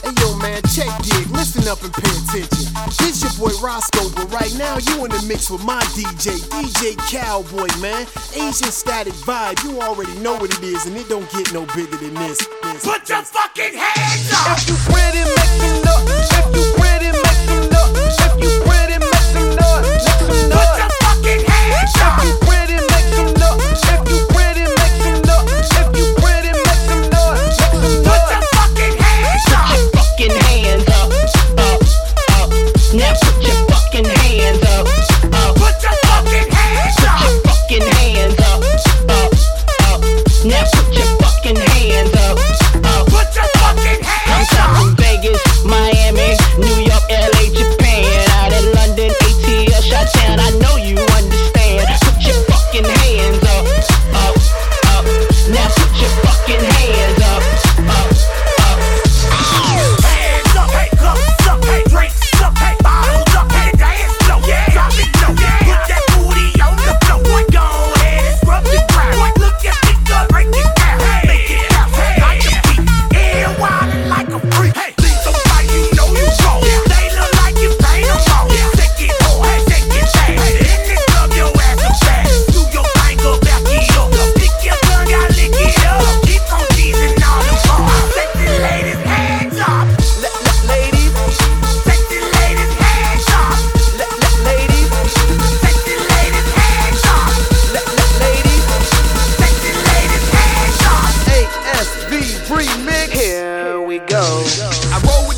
Hey yo man, check gig, listen up and pay attention. This your boy Roscoe, but right now you in the mix with my DJ Cowboy, man. Asian static vibe, you already know what it is, and it don't get no bigger than this. Put your fucking hands up! If you ready, make some noise. If you ready, make some noise. If you ready, make some noise. Make some noise. Put your fucking hands up! If you ready, make some noise. If you ready, make some noise. If you ready, make some noise. Make some noise. Put your fucking hands up! Put your fucking hands up, up, up. Now put your fucking hands up, up. Put your fucking hands Put up! your fucking hands up, up, up. Now put your fucking hands up, up. Put your fucking I'm hands up! talking Vegas, Miami, New York, LA, Japan, out in London, ATL, Chi-Town. I know you understand. Put your fucking hands up, up, up. Now put your fucking hands up, up, up. Hands up, hey, cups up, hey, drinks up, hey, bottles up, hey, dance low, yeah, drop it low, yeah. Put that booty on the floor, boy, go ahead and scrub the ground. Boy, look at me, girl, break it down, hey, make it out, hey, like a beat, yeah, wildin' like a freak, hey, please don't fight, you know you wrong, they look like you paint them all, take it, oh, hey, take it back, hey, in this club, your ass a bag, do your thing, go back it up, stick your tongue out, lick it up, keep on teasing all the bars, sexy ladies, hands up. Ladies, Sexy ladies, hands up! ladies, Sexy ladies, hands up! ladies. Sexy ladies, hands up! ASV remix. Here we go. I roll with